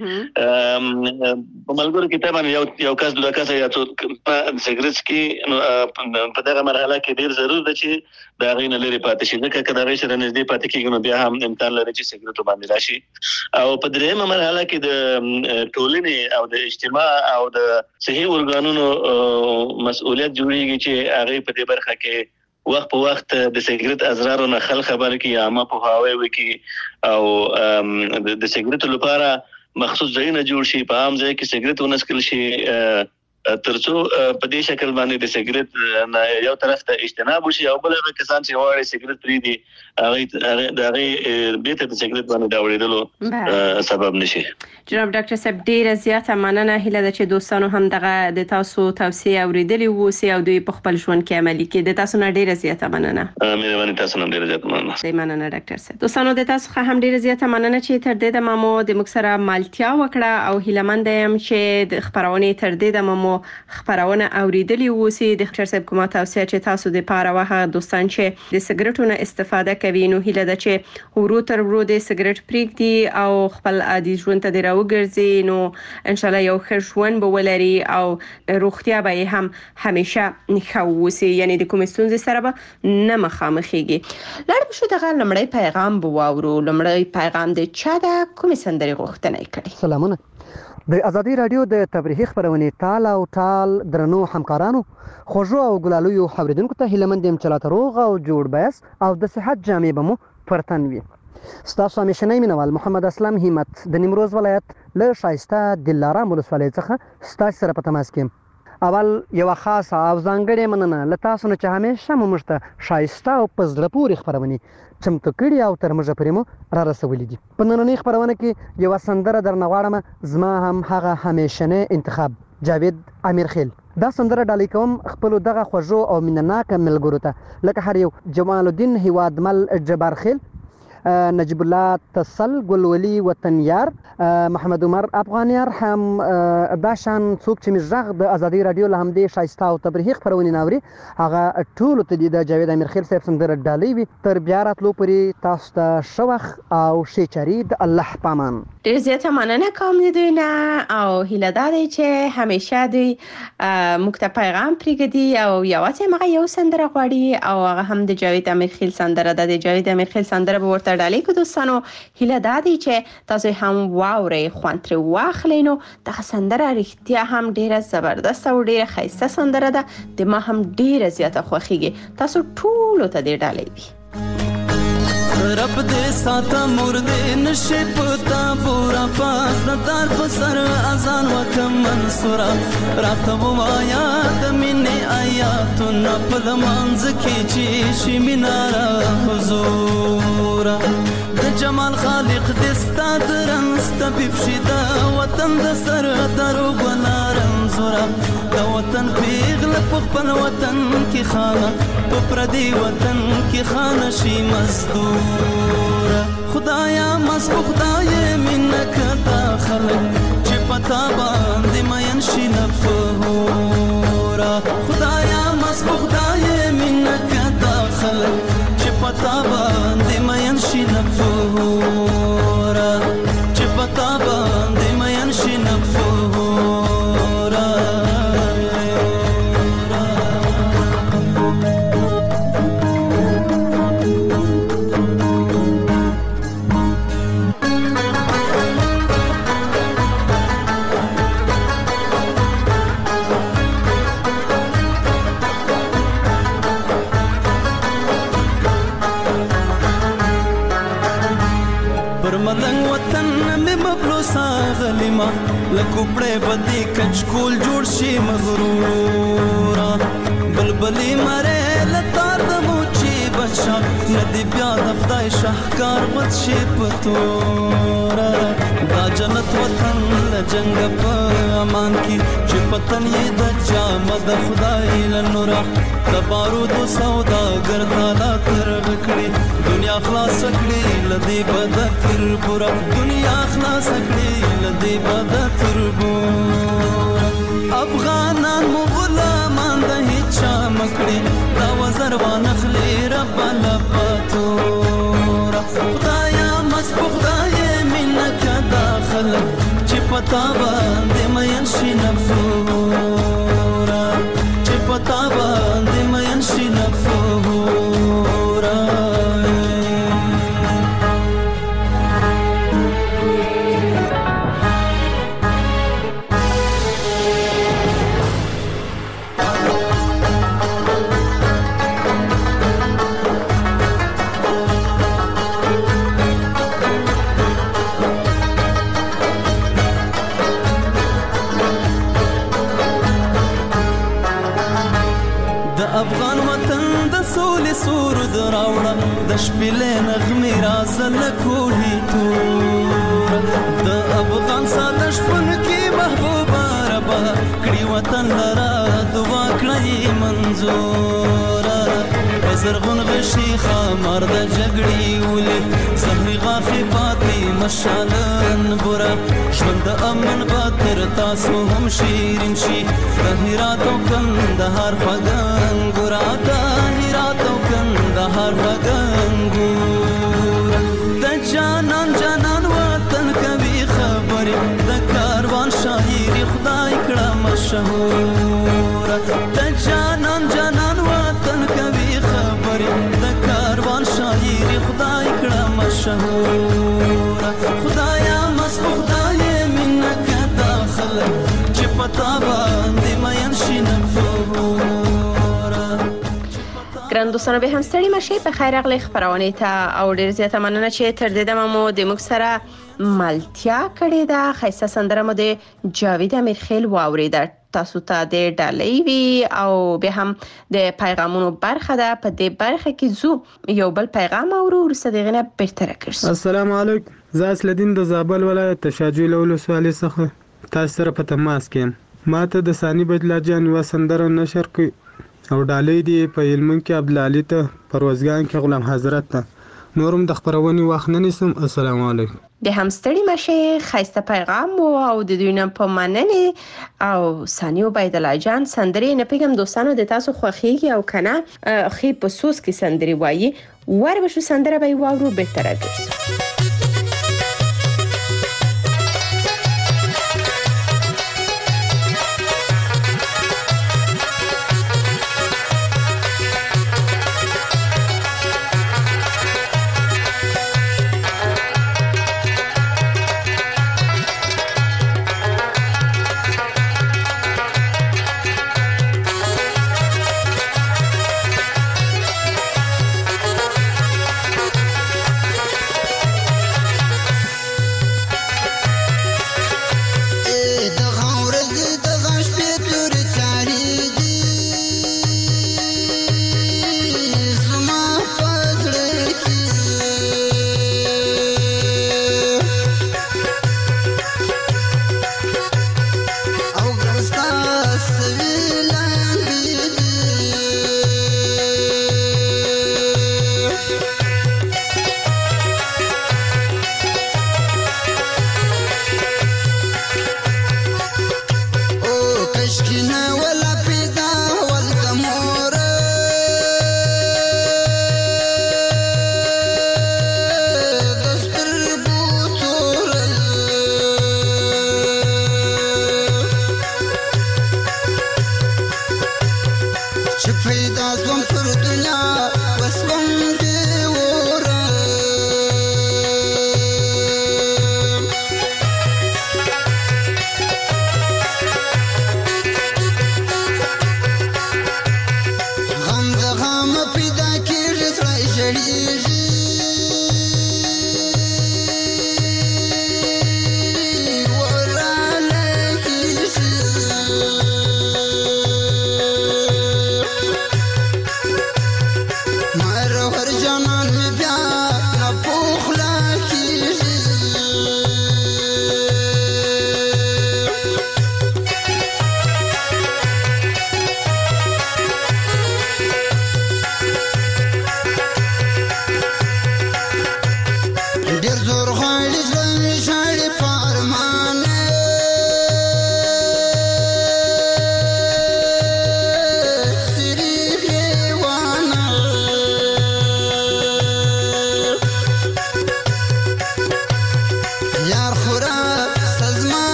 یعنې په ملګرو کې طبعا یو یو کس دوه کسه یا څوک سیګریټ څکي نو په دغه مرحله کې ډېر ضرور ده چې د هغې نه لرې پاتې شي، ځکه که د هغې سره نږدې پاتې کېږي نو بیا هم امکان لري چې سیګریټ باندې راشي. او په درېیمه مرحله کې د ټولنې او د اجتماع او د صحي ارګانونو مسؤلیت جوړیږي چې هغې په دې برخه کې وخت په وخت د سیګریټ اضرارو نه خلک خبر کړي، عامه پوهاوی وکړي او د سیګریټو لپاره مخصوص ځایونه جوړ شي، په عام ځای کې سیګریټ ونه څښل شي، تر څو په دې شکل باندې د سیګریټ نه یو طرف ته اجتناب وشي او بل هغه کسان چې غواړي سیګریټ پرېږدي هغې د هغې بېرته د سیګریټ باندې د اورېدلو سبب نشي. جناب ډاکټر صاحب ډېره زیاته مننه. هیله ده چې دوستانو هم دغه د تاسو توصیې اورېدلې واوسي او دوی په خپل ژوند کې عملي کړي. د تاسو نه ډېره زیاته مننه. مهرباني، تاسو نه ډېره زیاته مننه. ډېره مننه ډاکټر صاحب. دوستانو د تاسو څخه هم ډېره زیاته مننه چې تر دې دمه مو د موږ سره ملتیا وکړه او هیلهمنده یم چې د خپرونې تر دې دمه مو خپرونه اوریدلی اوسي. د ډاکټر صاحب کومه توصیه چې تاسو د پاره وه دوستان چې د سیګریټو نه استفاده کوي نو هیله ده چې ورو تر ورو د سیګریټ پرېږدي او خپل عادي ژوند ته دې راوګرځي، نو انشاءالله یو ښه ژوند به ولري او روغتیا به یې هم همیشه ښه واوسي، یعنې د کومې ستونزې سره به نه مخامخېږي. لاړ به شو دغه لومړی پیغام به واورو. لومړی پیغام د چا ده؟ کومې سندرې غوښتنه یې کړې؟ سلامونه. د ازادي رادیو د تفریحي خپرونې ټال او ټال درنو همکارانو، خوږو او ګلالیو اوریدونکو ته هیله مند یم چې لا تر روغ او جوړ بیاست او د صحت جامې به مو پر تن وي. ستاسو همیشنی مینوال محمد اسلم همت د نیمروز ولایت له ښایسته دلارام ولسوالۍ څخه ستاسو سره په تماس کې. اول یوه خاصه او ځانګړې مننه له تاسو نه چې همیشه مو موږ ته ښایسته او په زړه پورې خپرونې چمتو کړي او تر موږه پورې مو را رسولي دي. په نننۍ خپرونه کې یوه سندره درنه غواړم، زما هم هغه همیشنی انتخاب جاوید امیرخیل. دا سندره ډالۍ کوم خپلو دغه خوږو او مینهناکه ملګرو ته، لکه هر یو جمال الدین هیوادمل جبار خیل، نجیب الله تسل، ګلولي وطنیار، محمد عمر افغانیار، هم دا شان څوک چې مې غږ د ازادي رادیو له همدې ښایسته او تفریحي خپرونې نه اوري هغه ټولو ته دې د جاوید امیرخیل صاحب سندره ډالۍ وي. تر بیا راتلو پورې تاسو ته ښه وخت او ښې چارې د الله په امان. ډېر زیاته مننه کوم د دوی نه او هیله دا دی چې همیشه دوی موږ ته پیغام پرېږدي او یوازې همغه یو سندره غواړي او هغه هم د جاوید امیرخیل سندره ده. د جاوید امیرخیل سندره به ورته ډالۍ کړو. دوستانو هیله دا دی چې تاسو هم واورئ، خوند ترې واخلئ. نو دغه سندره رښتیا هم ډېره زبردست او ډېره ښایسته سندره ده، د ما هم ډېره زیاته خوښیږي. تاسو ټولو ته دې ډالۍ وي. رب دې ساته مور دې نشي پتا پورا پاس دار په سر اذان وکم منصورا راته وایا د مینې آیاتونه په لمانځ کې چې شي مینارا حضور د جمال خالق دې ستاد رنست بفشدا وطن د سر درو بلارم زورا د وطن پیغله په خپل وطن کې خانه په پردي وطن کې خانه شي مزدور خدایا مسبوخ خدای منک داخل چې پتا باندې مین شي نفورا خدایا مسبوخ خدای منک داخل چې پتا باندې مین شي نفورا چې پتا باندې مین شي نفورا غلیما لکوپړې بدی کچکول جوړ شي مغرورا بلبلی مره لتار د موچی بچا ندی بیا د خدای شهکار بد شي پتورا دا جنت وطن لجنګ په امان کی چې پتن یې د جامد خدای لنورا د بارود سودا ګرځالا تر وکړي دنیا خلاص کړي لدی بد تر پورا دنیا خلاص کړي لدی بد تر پورا افغانان مغلامان د هیچا مکړي دا وزر وانخلي رب لپاتورا خدایا مسبوخ خدای منک داخل چې پتا باندې مین شي نفورا چې پتا باندې مین شي نفورا افغان وطن د سولې سرود راوړه د شپېلې نغمې رازه له کوهي تور د افغان ساده شپون کې محبوبه ربه کړي وطن لره دعا کړئ منظوره په زرغون غشي خامار د جګړې ولې زهري غاښې پاتې مشالن بوره ژوند د امن به تر تاسو هم شیرین شي د هرات او کندهار خوږه انګوره د هرات او کندهار خوږه انګوره د جانان جانان وطن کوي خبرې د کاروان شاعري خدای کړه مشهوره د جانان جانان وطن کوي خبرې د کاروان شاعري خدای کړه مشهوره خدایا مسبوخ خدای منک داخل چې پتا باندې مین شي نفورا ګران دوستانو به هم ستړي مشي په خیر اغلی خبرونه ته او ډیر زیاته مننه چې تر دې دمه مو د موږ سره ملتیا کړې ده خیسته سندره مو د جاوید امیرخیل واوریده تاسو ته د ډالۍ وی او به هم د پیغامونو برخه ده په دې برخه کې زو یو بل پیغام اورو ورسته دغه بیرته راکړم السلام علیکم زه اسلدین د زابل ولایت تشاجیل ولسوالۍ څخه تاسو سره په تماس کې ماته د ثانی بجلا جان و سندره نشر کوي او ډالۍ دی په علمون کې عبدالعلی ته پروازګان کې غلام حضرت ته نورم د خبرونې وخت نه نیسم السلام علیکم د هم ستړي مشه خیسته پیغام او د دوی نه په مننه او ثانی عبید الله جان سندري نه پیغام دوستانو د تاسو خوخيږي او کنه خې په سوس کې سندري وایي ور به شو سندره به واورو به تر راځي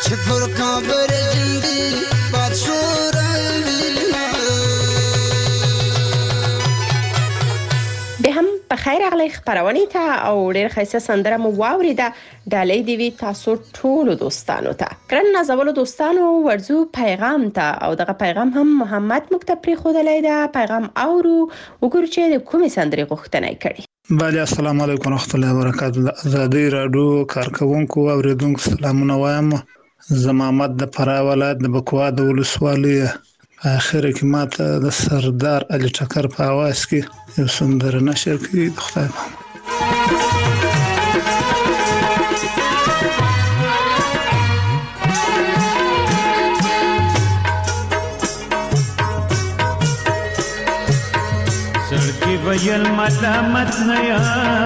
چپر کابر جندی بادشور به هم په خیر اغلی خبرونه ته او ډېر ښایسته سندره مو واوریده. ډالۍ دی وی تاسو ټول دوستانو ته. ګران نازولو دوستانو ورزو پیغام ته او دغه پیغام هم محمد مکتب خودلای دا پیغام اورو وګورئ چې د کومې سندرې غوښتنه کړي. بله السلام علیکم ورحمت الله وبرکاته. ازادي رادیو کارکونکو او اوریدونکو سلامونه وایم. زمامت د فراه ولایت د بکوا د ولسوالۍ اخر کې ماته د سردار علي ټکر په आवाज کې یو سندره نشر کړي. خدای سړکی ویل ملامت نه یا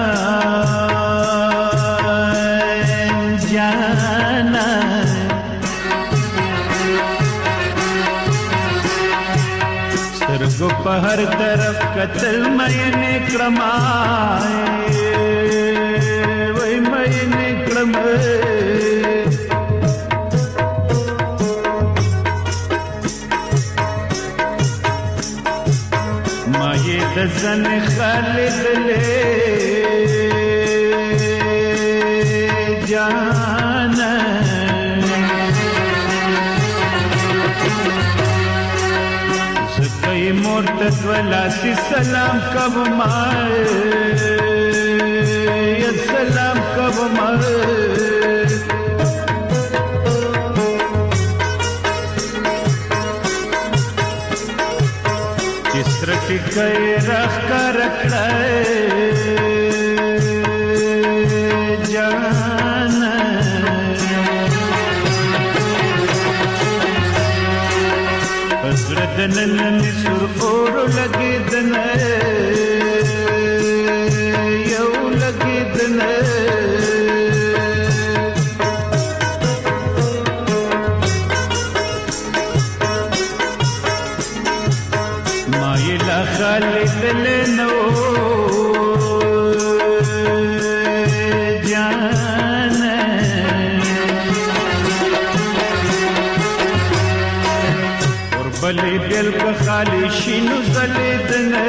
جانا سترګو په هر طرف قتل مې نکړمای وای مې نکړمای ما یې د ځن خالد له جانا زکای مرتد ولاسی سلام کوم یا سلام کوم چسترټی کای راخ کار کړای جانا پسردنن سر اور لګیدن یو لګیدن مایلا خالد لنو بلی بیل که خالی شینو زلیدنه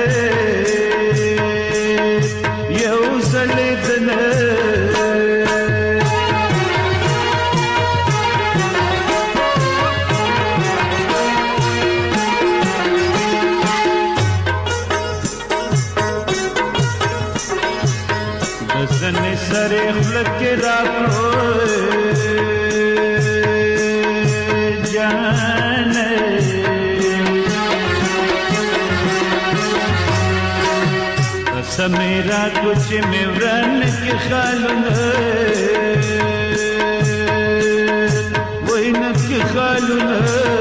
یو زلیدنه دزن سر خلق راکلو جانه سمیرا کچھ میورن کی خالون وہی نہ کی خالون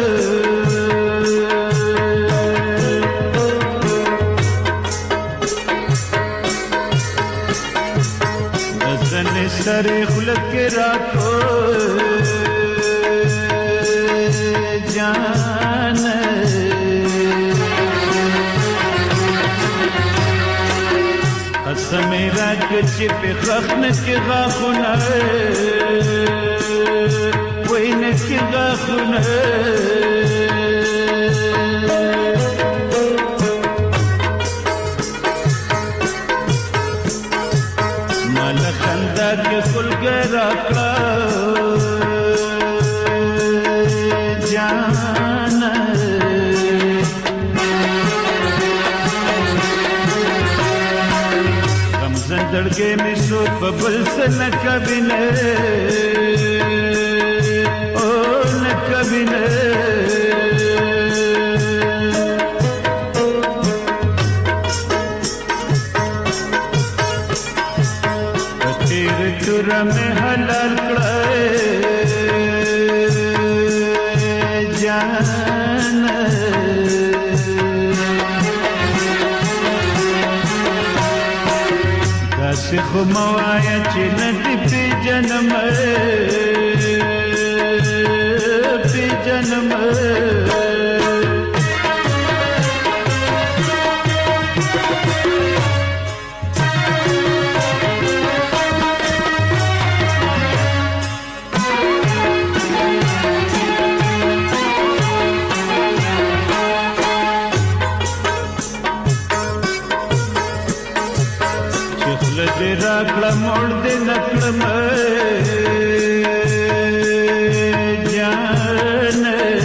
دزن سر خلق کے راکو جان سمیرا کچھ پہ خخن کی غاخونا وین کی غاخونا مال خندا کے خلق راکا جانا زندڑگے میں سو ببل سے نہ کبھی نے او نہ کبھی نے تیر تورا میں حلال کڑائے جانا سخو موایا چی ندی پی جنم پی جنم کړه مړ دې نکړم جان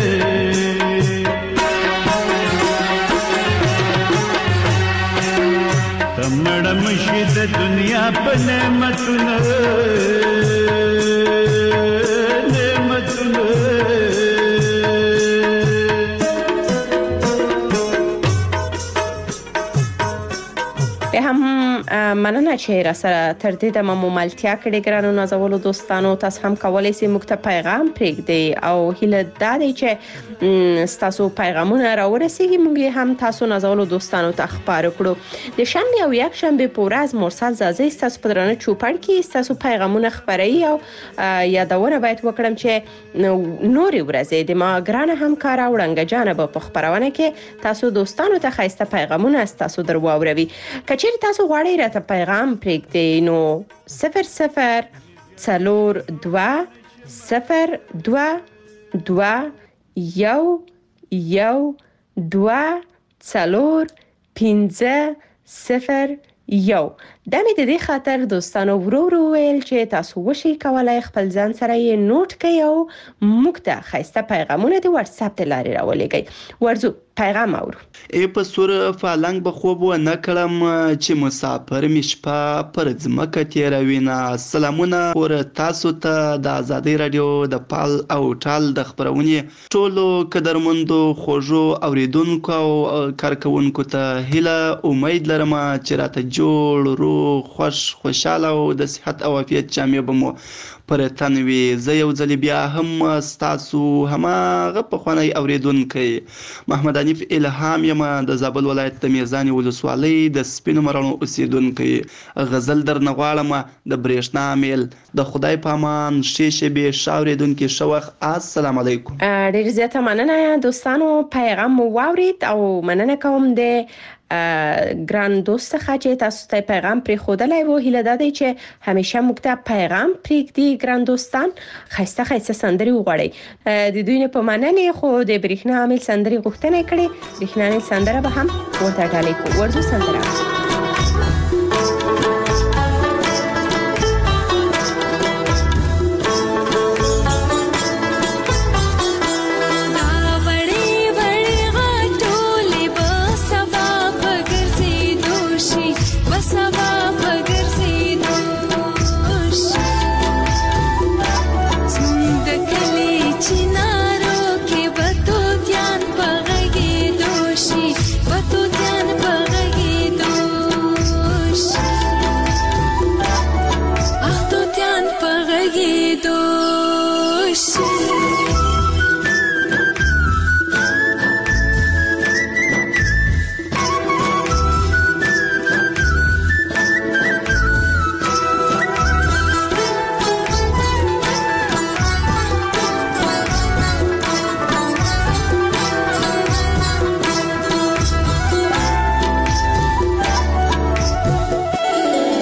تمړ مشي د دنیا په نعمتونو نعمتونو به هم مننه چې را سره تر دې د مملتیا کړي ګرانو نازولو دوستانو تاسو هم کولای شئ موږ ته پیغام پرېږدئ او هیله دا دی چې تاسو پیغامونه راورسیږي موږ هم تاسو نازولو دوستانو ته خبر کړو د شنبه او یک شنبه په ورځ مرسل زازي تاسو په درنه چوپړ کې تاسو پیغامونه خبري او یادونه باید وکړم چې نوري ورځې د ما ګرانه همکار وړنګ جانب په خبرونه کې تاسو دوستانو ته خاصه پیغامونه تاسو درواوروي کچېر تاسو غواړئ راته پیغام پرېږدئ نو صفر صفر څلور دوه صفر دوه دوه یو یو دوه څلور پنځه صفر یو د مې د دې خاطر دوستانو ورو ورو ویل چې تاسو وشي کولای خپل ځان سره یې نوٹ کړئ او موږ ته خاصه پیغامونه د واتس اپ ته لارې راولېږئ ورځو پیغام اورو ای په سور فالنګ به خوب و نه کړم چې مسافر مشپا پر ځمکه تیروینه سلامونه ور تاسو ته د ازادي رادیو د پال او ټال د خبرونه ټولو قدرمندو خوږو اوریدونکو او کارکونکو ته هیله امید لرم چې راته جوړ رو خوش خوشاله او د صحت او عافیت جامع بمو پر تنوي زه یو ځل بیا هم تاسو هماغه په خوانی اوریدونکو محمد حنیف الهام یم د زابل ولایت د میزان ولسوالۍ د سپینو مرانو اوسیدونکو غزل در نغواړم د برېښنا میل د خدای پامان شیشه به شاوریدونکو شوخ السلام علیکم ډیر زیاته مننه دوستانو پیغام واورید او مننه کوم د ګران دوست څخه چې تاسو ته پیغام پرې خودلای وو هیله ده چې همیشه موږ ته پیغام پرېږدي ګران دوستان خاصه خاصه سندري وغواړي د دوی نه په مننه خو د برېښنا عامل سندري غوښتنه کړي برېښنا عامل سندره به هم ورته ډالې کو ورته سندره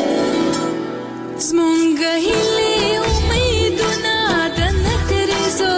زمونږ هیلې امیدونه د نکرې زو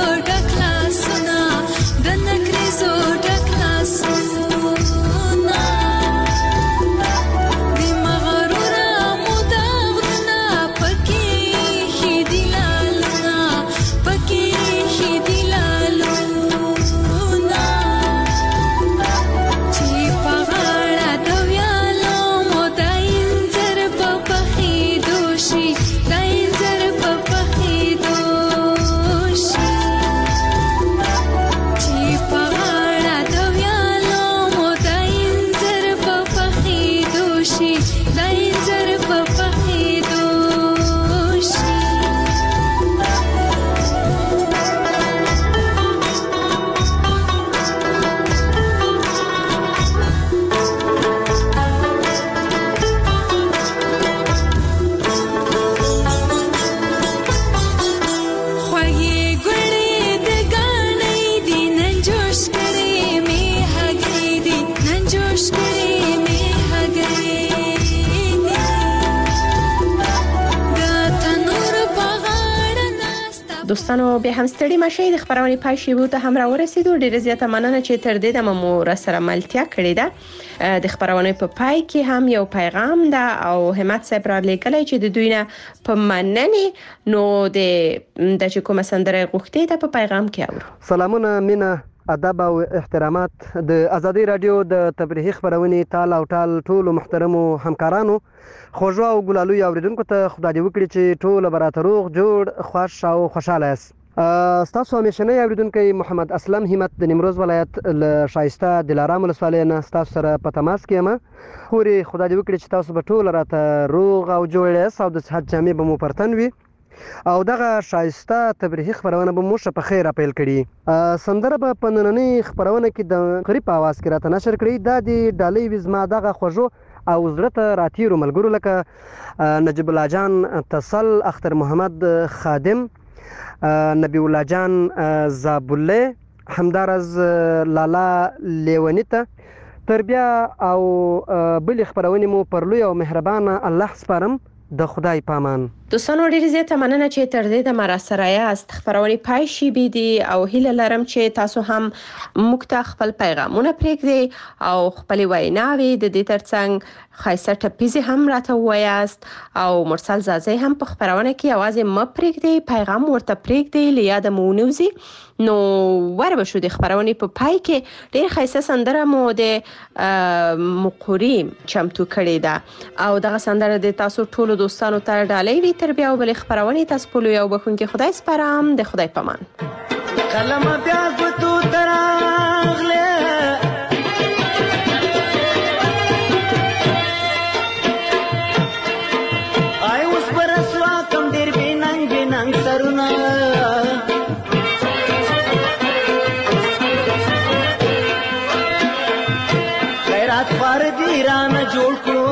دوستانو بیا هم ستړي مشي د خبرونې پای شیبو ته هم را ورسېدو. ډیره زیاته مننه چې تر دې د مو را سره ملتیا کړې ده. د خبرونې په پای کې هم یو پیغام ده او همت صاحب را لګلای چې د دوی نه په مننې نو د د چې کومه سندره غوښتي ده په پیغام کې اورو. سلامونه مینا ادب او احترامات د ازادي رادیو د تفریحي خبرونې تال او ټال ټول محترمو همکارانو خوږو او ګلالو اوریدونکو ته خدای دې وکړي چې ټول برات روغ جوړ خوش او خوشاله یاست. ستاسو همیشنی اوریدونکو محمد اسلم همت د نیمروز ولایت له شایسته دلارام ولسوالۍ نه ستاسو سره په تماس کې یم. خوري خدای دې وکړي چې تاسو به ټول راته روغ او جوړ یاست او د صحت جامې به مو پرتن وي او دغه شایسته تفریحي خبرونه به مو په خیر اپیل کړي. سندره به په نننۍ خبرونه کې د غریب आवाज کې راته نشر کړي. دا د ډالۍ وزما دغه خوږو او زړه ته راتیرو ملګرو لکه نجیب الله جان تصل، اختر محمد خادم، نبی الله جان زابله، همدارز لالا لیونی ته تربیه او بل خبرونه مو پر لوی او مهربان الله سپارم. د خدای پامان. دوستانو ډیره زیاته مننه چې تر دې د مراسره یاست. خبرونه پای شي بي دي او هیله لرم چې تاسو هم موږ ته خپل پیغامونه پرېږدئ او خپل ویناوي د دې ترڅنګ خاصه ټپیزي هم راته وایاست او مرسل زازي هم په خبرونه کې आवाज م پرېږدئ، پیغام ورته پرېږدئ لیاد مونوزي. نو ور به شو د خبرونه په پای کې ډیر خاصه سندره مو د مقوري چمتو کړی ده او دغه سندره د تاسو ټولو دوستانو ته ډالۍ وي. تر بیا بل خبرونه تاسو په لوی او بخونکي خدای سپارم. د خدای پامان. کلم بیا غوتو تراغله آی اوس برسوا کم ډیر بیننګ بیننګ سرونه خیرات فردی رانه جوړ کړو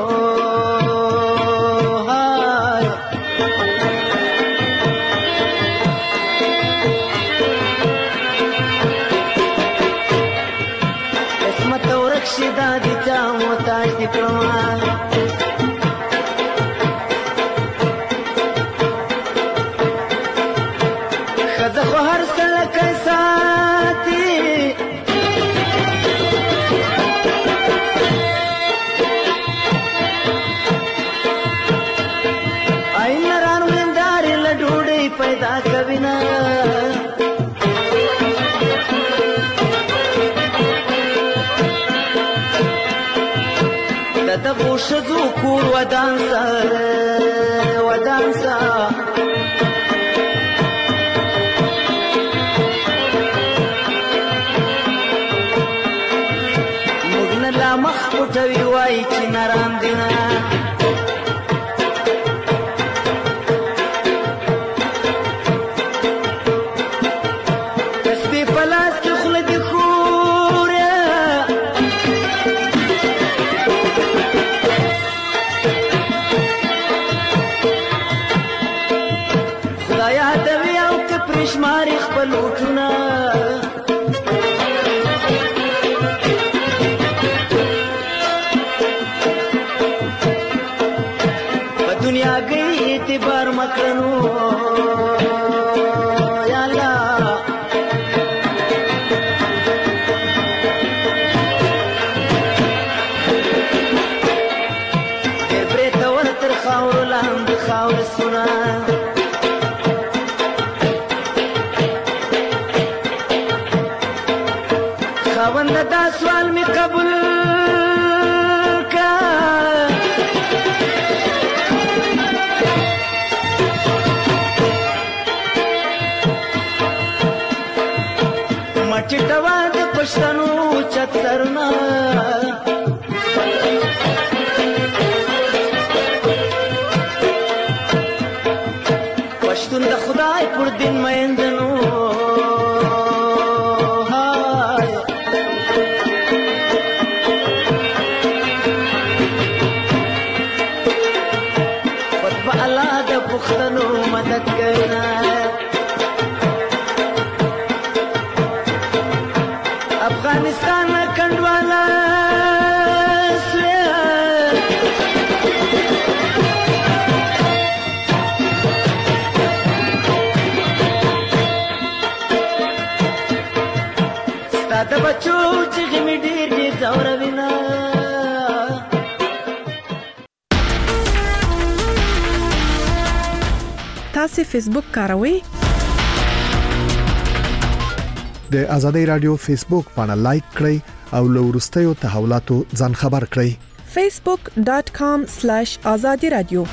شزو کور ودانسا ودانسا مغن لا مخ پټوي وای چې نران دینا تسبیح فلاس کې خلد شماري خپل وټونه په دنیا کې اعتبار مکرنو یا الله برته ور تر خاور لاندې خاور سونه خاوند دا سوال می قبول کا مټی ټوا د پښتنو چت سرنا پښتون د خدای پر دین مېندنو پښتنو مدد کړه افغانستان کندواله تاسو فیسبوک کاروئ؟ د ازادي رادیو فیسبوک باندې لایک کړئ او له وروستیو تحولاتو ځان خبر کړئ. facebook dot com slash azadi radio